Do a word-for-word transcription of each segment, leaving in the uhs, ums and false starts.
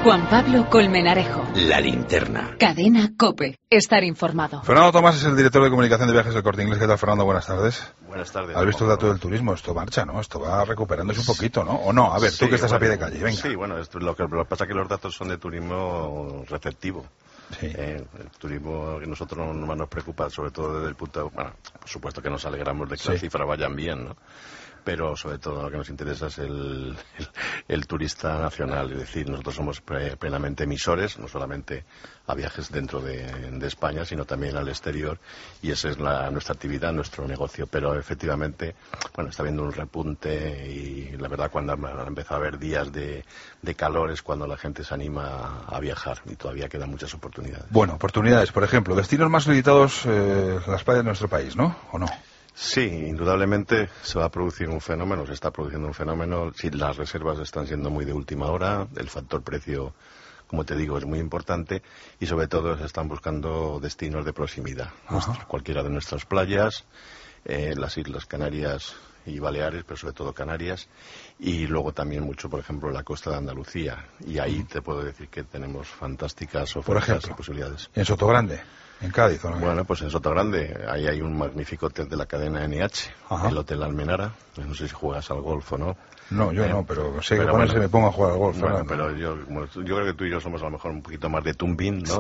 Juan Pablo Colmenarejo. La Linterna. Cadena COPE. Estar informado. Fernando Tomás es el director de comunicación de viajes del Corte Inglés. ¿Qué tal, Fernando? Buenas tardes. Buenas tardes. ¿Has visto el dato del turismo? Esto marcha, ¿no? Esto va recuperándose un poquito, ¿no? ¿O no? A ver, tú sí, que estás bueno, a pie de calle, venga. Sí, bueno, esto, lo, que, lo que pasa es que los datos son de turismo receptivo. Sí. Eh, el turismo que nosotros nos, nos preocupa, sobre todo desde el punto... Bueno, por supuesto que nos alegramos de que sí. las cifras vayan bien, ¿no? Pero sobre todo lo que nos interesa es el, el, el turista nacional, es decir, nosotros somos pre, plenamente emisores, no solamente a viajes dentro de, de España, sino también al exterior, y esa es la, nuestra actividad, nuestro negocio. Pero efectivamente, bueno, está habiendo un repunte y la verdad cuando ha empezado a haber días de, de calor es cuando la gente se anima a viajar y todavía quedan muchas oportunidades. Bueno, oportunidades, por ejemplo, destinos más solicitados eh, las playas de nuestro país, ¿no? ¿O no? Sí, indudablemente se va a producir un fenómeno, se está produciendo un fenómeno. Si las reservas están siendo muy de última hora, el factor precio, como te digo, es muy importante y sobre todo se están buscando destinos de proximidad. Nuestra, cualquiera de nuestras playas, eh, las Islas Canarias y Baleares, pero sobre todo Canarias, y luego también mucho, por ejemplo, la costa de Andalucía. Y ahí te puedo decir que tenemos fantásticas ofertas por ejemplo, y posibilidades. ¿En Sotogrande? ¿En Cádiz o no? Bueno, pues en Sotogrande, ahí hay un magnífico hotel de la cadena N H, Ajá. el Hotel Almenara. No sé si juegas al golf o no. No, yo eh, no, pero sé que ponerse bueno, me pongo a jugar al golf. Bueno, ¿no? pero yo, bueno, yo creo que tú y yo somos a lo mejor un poquito más de tumbín, ¿no?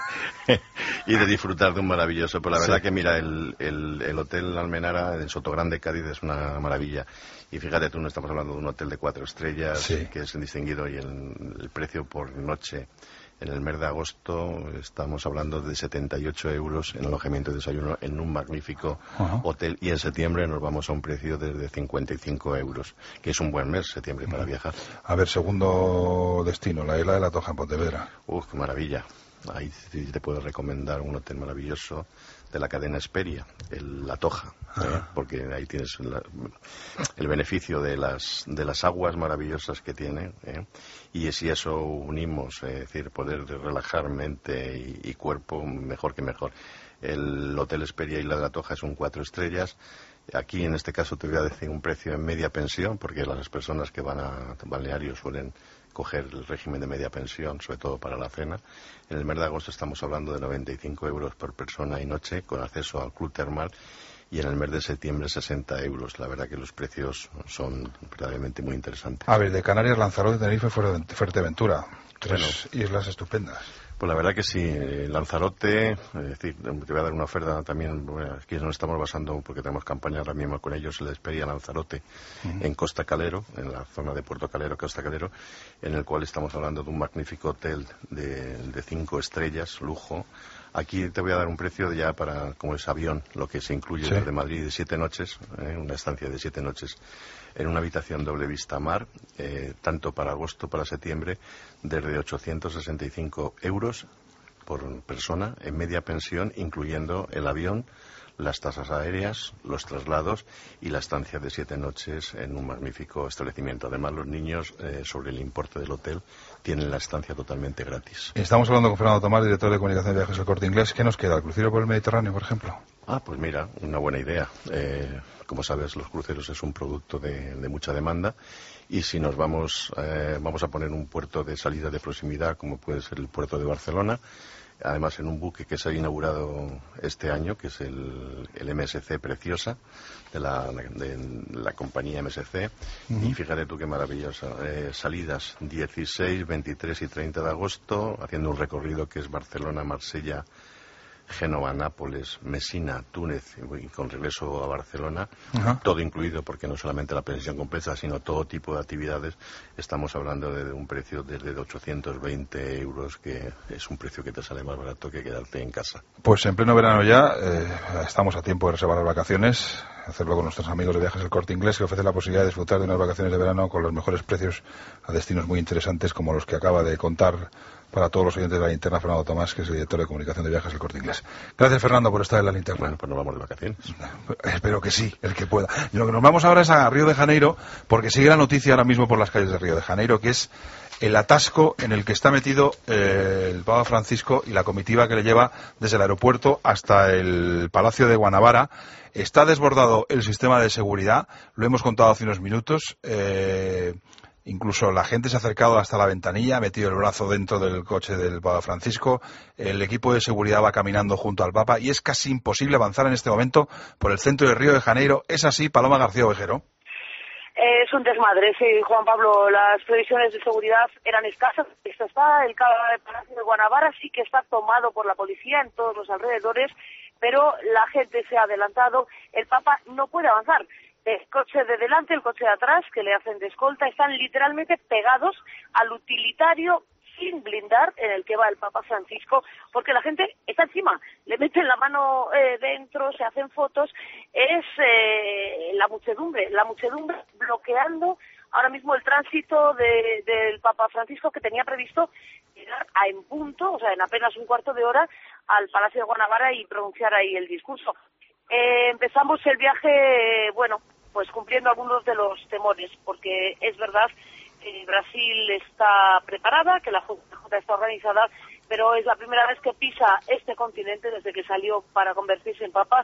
y de disfrutar de un maravilloso. Pero la verdad sí. que, mira, el, el, el Hotel Almenara en Sotogrande, Cádiz, es una maravilla. Y fíjate, tú no estamos hablando de un hotel de cuatro estrellas, sí. que es distinguido, y el, el precio por noche... En el mes de agosto estamos hablando de setenta y ocho euros en alojamiento y desayuno en un magnífico uh-huh. hotel, y en septiembre nos vamos a un precio de cincuenta y cinco euros, que es un buen mes, septiembre, uh-huh. para viajar. A ver, segundo destino, la isla de La Toja en Pontevedra. Uf, qué maravilla. Ahí sí te puedo recomendar un hotel maravilloso de la cadena Esperia, el La Toja, ¿eh? Porque ahí tienes la, el beneficio de las de las aguas maravillosas que tiene, ¿eh? Y si eso unimos, es decir, poder relajar mente y, y cuerpo, mejor que mejor. El Hotel Esperia Isla de La Toja es un cuatro estrellas. Aquí, en este caso, te voy a decir un precio en media pensión, porque las personas que van a balnearios suelen coger el régimen de media pensión, sobre todo para la cena. En el mes de agosto estamos hablando de noventa y cinco euros por persona y noche, con acceso al club termal, y en el mes de septiembre sesenta euros. La verdad que los precios son verdaderamente muy interesantes. A ver, de Canarias, Lanzarote, Tenerife, Fuerteventura. Tres bueno, islas estupendas. Pues la verdad que sí, Lanzarote, es decir, te voy a dar una oferta también, bueno, aquí nos estamos basando, porque tenemos campaña ahora mismo con ellos, la Esperia Lanzarote, uh-huh. en Costa Calero, en la zona de Puerto Calero, Costa Calero, en el cual estamos hablando de un magnífico hotel de, de cinco estrellas, lujo. Aquí te voy a dar un precio ya para, como es avión, lo que se incluye sí. desde Madrid, de siete noches, eh, una estancia de siete noches, en una habitación doble vista mar, eh, tanto para agosto para septiembre, desde ochocientos sesenta y cinco euros por persona, en media pensión, incluyendo el avión, las tasas aéreas, los traslados y la estancia de siete noches en un magnífico establecimiento. Además, los niños, eh, sobre el importe del hotel, tienen la estancia totalmente gratis. Estamos hablando con Fernando Tomás, director de comunicación de viajes del Corte Inglés. ¿Qué nos queda? ¿El crucero por el Mediterráneo, por ejemplo? Ah, pues mira, una buena idea. Eh, como sabes, los cruceros es un producto de, de mucha demanda, y si nos vamos, eh, vamos a poner un puerto de salida de proximidad, como puede ser el puerto de Barcelona, además en un buque que se ha inaugurado este año, que es el, el M S C Preciosa, de la, de la compañía M S C, uh-huh. y fíjate tú qué maravillosa, eh, salidas dieciséis, veintitrés y treinta de agosto, haciendo un recorrido que es Barcelona, Marsella, Génova, Nápoles, Mesina, Túnez, y con regreso a Barcelona, uh-huh. todo incluido, porque no solamente la pensión completa, sino todo tipo de actividades. Estamos hablando de un precio desde ochocientos veinte euros, que es un precio que te sale más barato que quedarte en casa. Pues en pleno verano ya, eh, estamos a tiempo de reservar las vacaciones, hacerlo con nuestros amigos de Viajes del Corte Inglés, que ofrece la posibilidad de disfrutar de unas vacaciones de verano con los mejores precios a destinos muy interesantes, como los que acaba de contar para todos los oyentes de la Linterna, Fernando Tomás, que es el director de comunicación de Viajes del Corte Inglés. Gracias, Fernando, por estar en la Linterna. Bueno, pues nos vamos de vacaciones. Espero que sí, el que pueda. Y lo que nos vamos ahora es a Río de Janeiro, porque sigue la noticia ahora mismo por las calles de Río de Janeiro, que es el atasco en el que está metido eh, el Papa Francisco y la comitiva que le lleva desde el aeropuerto hasta el Palacio de Guanabara. Está desbordado el sistema de seguridad, lo hemos contado hace unos minutos. Eh, Incluso la gente se ha acercado hasta la ventanilla, ha metido el brazo dentro del coche del Papa Francisco. El equipo de seguridad va caminando junto al Papa y es casi imposible avanzar en este momento por el centro de Río de Janeiro. ¿Es así, Paloma García Ovejero? Es un desmadre, sí, Juan Pablo. Las previsiones de seguridad eran escasas. Esto está, el Palacio de Guanabara sí que está tomado por la policía en todos los alrededores, pero la gente se ha adelantado. El Papa no puede avanzar. El coche de delante, el coche de atrás, que le hacen de escolta, están literalmente pegados al utilitario sin blindar en el que va el Papa Francisco, porque la gente está encima, le meten la mano eh, dentro, se hacen fotos. Es eh, la muchedumbre, la muchedumbre bloqueando ahora mismo el tránsito de, del Papa Francisco, que tenía previsto llegar a en punto, o sea, en apenas un cuarto de hora, al Palacio de Guanabara y pronunciar ahí el discurso. Eh, empezamos el viaje, bueno, pues cumpliendo algunos de los temores, porque es verdad que Brasil está preparada, que la Junta está organizada, pero es la primera vez que pisa este continente desde que salió para convertirse en Papa.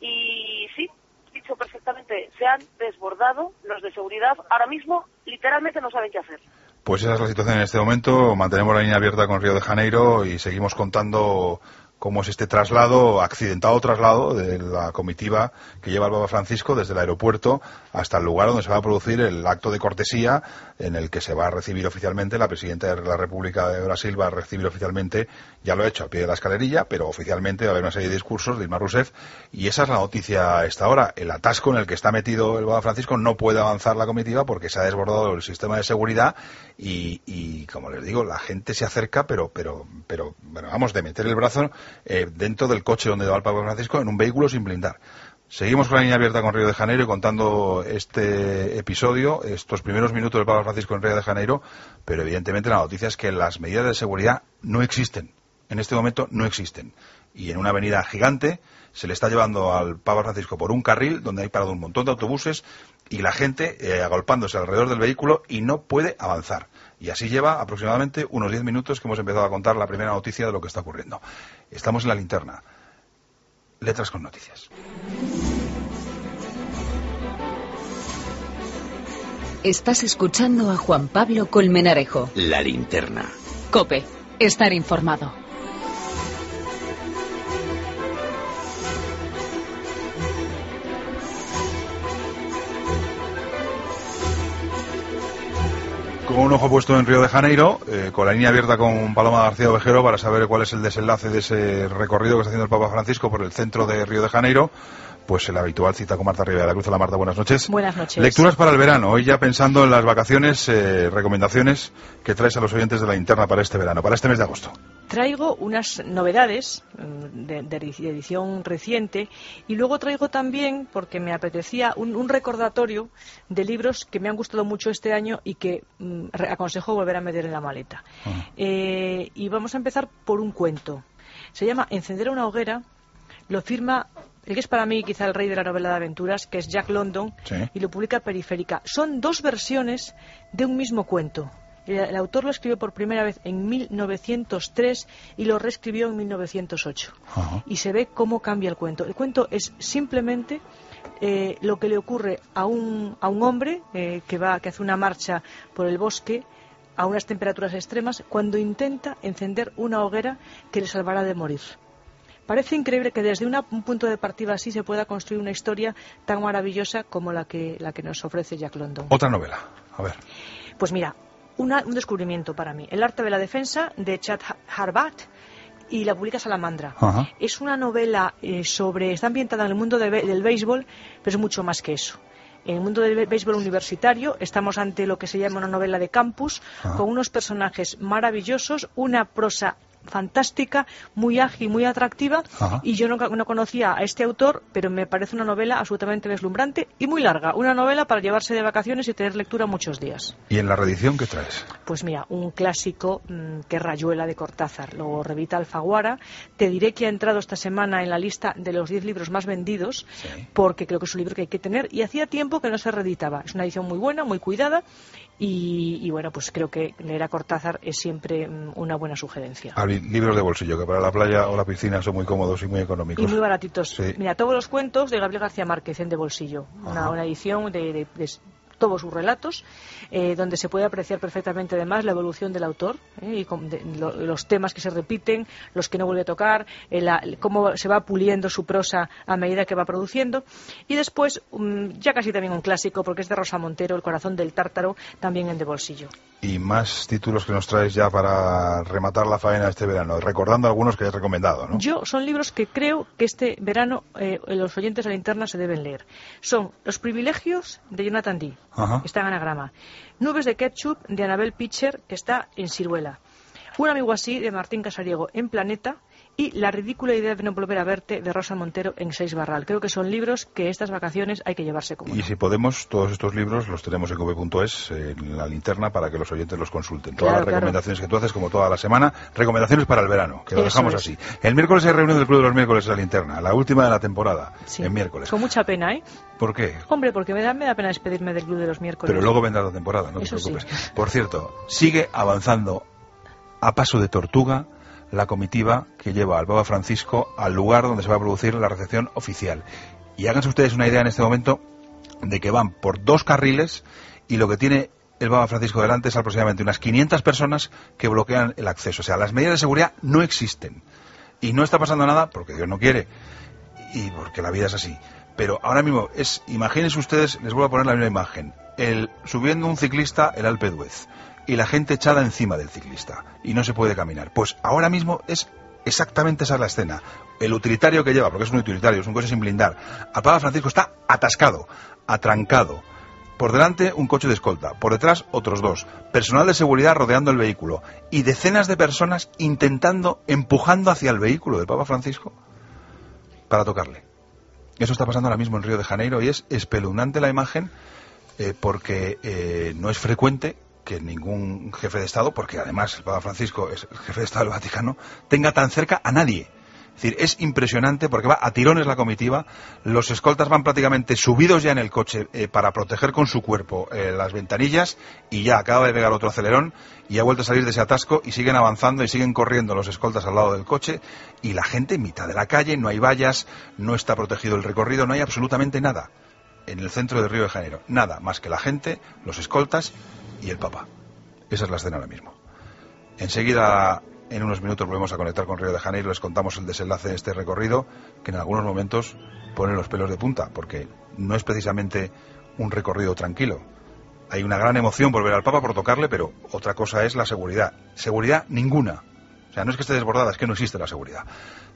Y sí, dicho perfectamente, se han desbordado los de seguridad. Ahora mismo, literalmente no saben qué hacer. Pues esa es la situación en este momento. Mantenemos la línea abierta con Río de Janeiro y seguimos contando cómo es este traslado, accidentado traslado de la comitiva que lleva el Papa Francisco desde el aeropuerto hasta el lugar donde se va a producir el acto de cortesía en el que se va a recibir oficialmente, la presidenta de la República de Brasil va a recibir oficialmente, ya lo ha hecho al pie de la escalerilla, pero oficialmente va a haber una serie de discursos de Dilma Rousseff, y esa es la noticia a esta hora. El atasco en el que está metido el Papa Francisco, no puede avanzar la comitiva porque se ha desbordado el sistema de seguridad y, y como les digo, la gente se acerca, pero, pero, pero, bueno, vamos, de meter el brazo Eh, dentro del coche donde va el Papa Francisco en un vehículo sin blindar. Seguimos con la línea abierta con Río de Janeiro y contando este episodio, estos primeros minutos del Papa Francisco en Río de Janeiro, pero evidentemente la noticia es que las medidas de seguridad no existen. En este momento no existen. Y en una avenida gigante se le está llevando al Papa Francisco por un carril donde hay parado un montón de autobuses y la gente eh, agolpándose alrededor del vehículo y no puede avanzar. Y así lleva aproximadamente unos diez minutos que hemos empezado a contar la primera noticia de lo que está ocurriendo. Estamos en la linterna. Letras con noticias. Estás escuchando a Juan Pablo Colmenarejo. La linterna. COPE. Estar informado. Con un ojo puesto en Río de Janeiro, eh, con la línea abierta con Paloma García Ovejero para saber cuál es el desenlace de ese recorrido que está haciendo el Papa Francisco por el centro de Río de Janeiro, pues la habitual cita con Marta Rivera de la Cruz. Hola Marta, buenas noches. Buenas noches. Lecturas para el verano, hoy ya pensando en las vacaciones, eh, recomendaciones que traes a los oyentes de la linterna para este verano, para este mes de agosto. Traigo unas novedades de, de edición reciente y luego traigo también, porque me apetecía, un, un recordatorio de libros que me han gustado mucho este año y que mm, aconsejo volver a meter en la maleta. Uh-huh. Eh, y vamos a empezar por un cuento. Se llama Encender una hoguera, lo firma el que es para mí quizá el rey de la novela de aventuras, que es Jack London, sí. Y lo publica Periférica. Son dos versiones de un mismo cuento. El, el autor lo escribió por primera vez en mil novecientos tres y lo reescribió en mil novecientos ocho. Uh-huh. Y se ve cómo cambia el cuento. El cuento es simplemente eh, lo que le ocurre a un, a un hombre eh, que, va, que hace una marcha por el bosque a unas temperaturas extremas cuando intenta encender una hoguera que le salvará de morir. Parece increíble que desde una, un punto de partida así se pueda construir una historia tan maravillosa como la que, la que nos ofrece Jack London. Otra novela, a ver. Pues mira, una, un descubrimiento para mí. El arte de la defensa, de Chad Harbat, y la publica Salamandra. Uh-huh. Es una novela eh, sobre... Está ambientada en el mundo de, del béisbol, pero es mucho más que eso. En el mundo del béisbol universitario estamos ante lo que se llama una novela de campus, uh-huh, con unos personajes maravillosos, una prosa fantástica, muy ágil, muy atractiva. Ajá. Y yo no, no conocía a este autor, pero me parece una novela absolutamente deslumbrante y muy larga, una novela para llevarse de vacaciones y tener lectura muchos días. ¿Y en la reedición qué traes? Pues mira, un clásico mmm, que es Rayuela de Cortázar, lo revita Alfaguara. Te diré que ha entrado esta semana en la lista de los diez libros más vendidos, sí, porque creo que es un libro que hay que tener y hacía tiempo que no se reeditaba. Es una edición muy buena, muy cuidada. Y, y bueno, pues creo que leer a Cortázar es siempre um, una buena sugerencia. Ah, libros de bolsillo, que para la playa o la piscina son muy cómodos y muy económicos. Y muy baratitos. Sí. Mira, todos los cuentos de Gabriel García Márquez en de bolsillo. Una, una edición de, de, de todos sus relatos, eh, donde se puede apreciar perfectamente además la evolución del autor, eh, y con, de, lo, los temas que se repiten, los que no vuelve a tocar, eh, la, cómo se va puliendo su prosa a medida que va produciendo. Y después, um, ya casi también un clásico, porque es de Rosa Montero, El corazón del tártaro, también en De Bolsillo. Y más títulos que nos traes ya para rematar la faena este verano, recordando algunos que has recomendado, ¿no? Yo, son libros que creo que este verano eh, los oyentes de la Linterna se deben leer. Son Los privilegios, de Jonathan Dee, que está en Anagrama. Nubes de ketchup, de Anabel Pitcher, que está en Siruela. Un amigo así, de Martín Casariego, en Planeta. Y La ridícula idea de no volver a verte, de Rosa Montero, en Seis Barral. Creo que son libros que estas vacaciones hay que llevarse como. Y no. Si podemos, todos estos libros los tenemos en cope punto es, en la Linterna, para que los oyentes los consulten. Todas claro, las recomendaciones claro. que tú haces, como toda la semana, recomendaciones para el verano, que lo Eso dejamos es. así. El miércoles hay reunión del Club de los Miércoles en la Linterna, la última de la temporada, sí. en miércoles. Con mucha pena, ¿eh? ¿Por qué? Hombre, porque me da, me da pena despedirme del Club de los Miércoles. Pero luego vendrá la temporada, no Eso te preocupes. Sí. Por cierto, sigue avanzando a paso de tortuga la comitiva que lleva al Papa Francisco al lugar donde se va a producir la recepción oficial. Y háganse ustedes una idea en este momento de que van por dos carriles y lo que tiene el Papa Francisco delante es aproximadamente unas quinientas personas que bloquean el acceso. O sea, las medidas de seguridad no existen. Y no está pasando nada porque Dios no quiere y porque la vida es así. Pero ahora mismo, es, imagínense ustedes, les vuelvo a poner la misma imagen, el subiendo un ciclista el Alpe d'Huez y la gente echada encima del ciclista y no se puede caminar. Pues ahora mismo es exactamente esa es la escena. El utilitario que lleva, porque es un utilitario, es un coche sin blindar, a Papa Francisco está atascado, atrancado. Por delante un coche de escolta, por detrás otros dos, personal de seguridad rodeando el vehículo y decenas de personas intentando, empujando hacia el vehículo del Papa Francisco para tocarle. Eso está pasando ahora mismo en Río de Janeiro y es espeluznante la imagen, eh, porque eh, no es frecuente que ningún jefe de Estado, porque además el Papa Francisco es el jefe de Estado del Vaticano, tenga tan cerca a nadie. Es decir, es impresionante porque va a tirones la comitiva, los escoltas van prácticamente subidos ya en el coche eh, para proteger con su cuerpo eh, las ventanillas y ya acaba de pegar otro acelerón y ha vuelto a salir de ese atasco y siguen avanzando y siguen corriendo los escoltas al lado del coche y la gente en mitad de la calle, no hay vallas, no está protegido el recorrido, no hay absolutamente nada en el centro de Río de Janeiro, nada más que la gente, los escoltas y el Papa. Esa es la escena ahora mismo. Enseguida, en unos minutos, volvemos a conectar con Río de Janeiro. Les contamos el desenlace de este recorrido, que en algunos momentos pone los pelos de punta, porque no es precisamente un recorrido tranquilo. Hay una gran emoción por ver al Papa, por tocarle, pero otra cosa es la seguridad. Seguridad ninguna. O sea, no es que esté desbordada, es que no existe la seguridad.